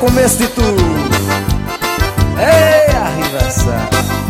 começo de tudo. Ei, arribaçada.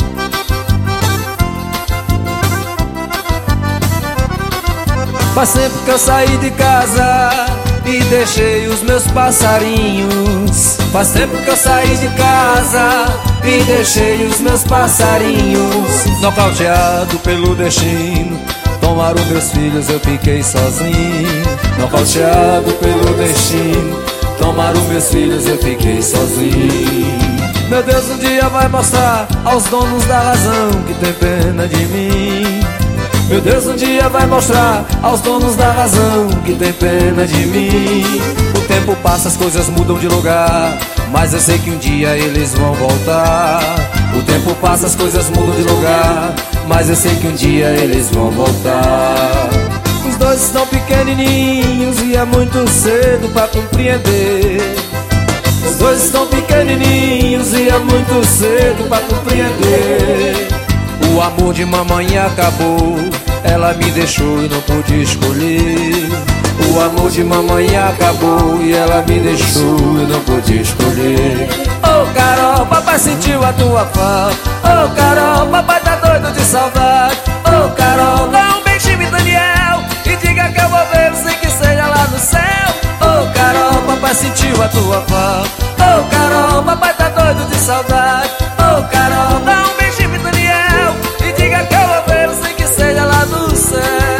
Faz tempo que eu saí de casa e deixei os meus passarinhos. Faz tempo que eu saí de casa e deixei os meus passarinhos. Nocauteado pelo destino, tomaram meus filhos, eu fiquei sozinho. Nocauteado pelo destino, tomaram meus filhos, eu fiquei sozinho. Meu Deus, um dia vai mostrar aos donos da razão que tem pena de mim. Meu Deus, um dia vai mostrar aos donos da razão que tem pena de mim. O tempo passa, as coisas mudam de lugar, mas eu sei que um dia eles vão voltar. O tempo passa, as coisas mudam de lugar, mas eu sei que um dia eles vão voltar. Os dois estão pequenininhos e é muito cedo pra compreender. Os dois estão pequenininhos e é muito cedo pra compreender. O amor de mamãe acabou, ela me deixou e não pude escolher. O amor de mamãe acabou e ela me deixou e não pude escolher. Ô Carol, papai sentiu a tua falta. Ô Carol, papai tá doido de saudade. Ô Carol, dá um beijinho em Daniel e diga que eu vou ver sem que seja lá no céu. Ô Carol, papai sentiu a tua falta. Ô Carol, papai tá doido de saudade. Ô Carol, dá um beijinho em Daniel e diga que eu vou ver sem que seja lá no céu.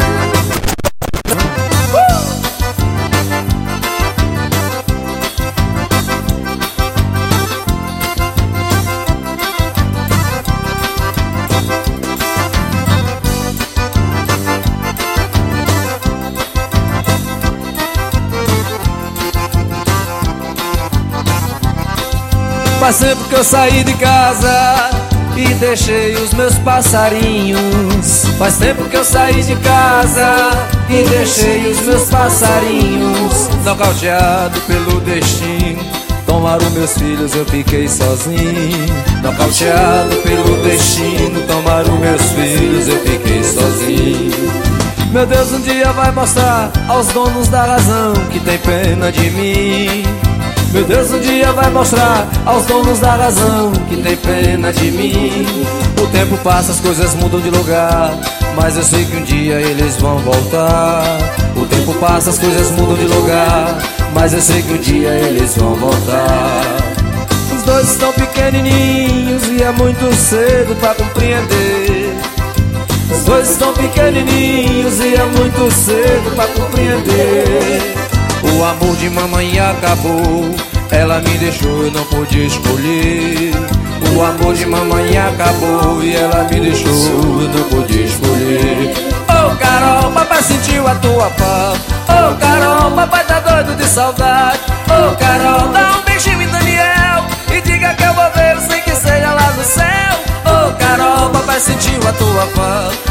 Faz tempo que eu saí de casa e deixei os meus passarinhos. Faz tempo que eu saí de casa e deixei os meus passarinhos. Nocauteado pelo destino, tomaram meus filhos, eu fiquei sozinho. Nocauteado pelo destino, tomaram meus filhos, eu fiquei sozinho. Meu Deus, um dia vai mostrar aos donos da razão que tem pena de mim. Meu Deus, um dia vai mostrar aos donos da razão que tem pena de mim. O tempo passa, as coisas mudam de lugar, mas eu sei que um dia eles vão voltar. O tempo passa, as coisas mudam de lugar, mas eu sei que um dia eles vão voltar. Os dois estão pequenininhos e é muito cedo pra compreender. Os dois estão pequenininhos e é muito cedo pra compreender. O amor de mamãe acabou, ela me deixou, eu não pude escolher. O amor de mamãe acabou e ela me deixou, eu não pude escolher. Ô Carol, papai sentiu a tua falta. Ô Carol, papai tá doido de saudade. Ô Carol, dá um beijinho em Daniel e diga que eu vou ver sem que seja lá no céu. Ô Carol, papai sentiu a tua falta.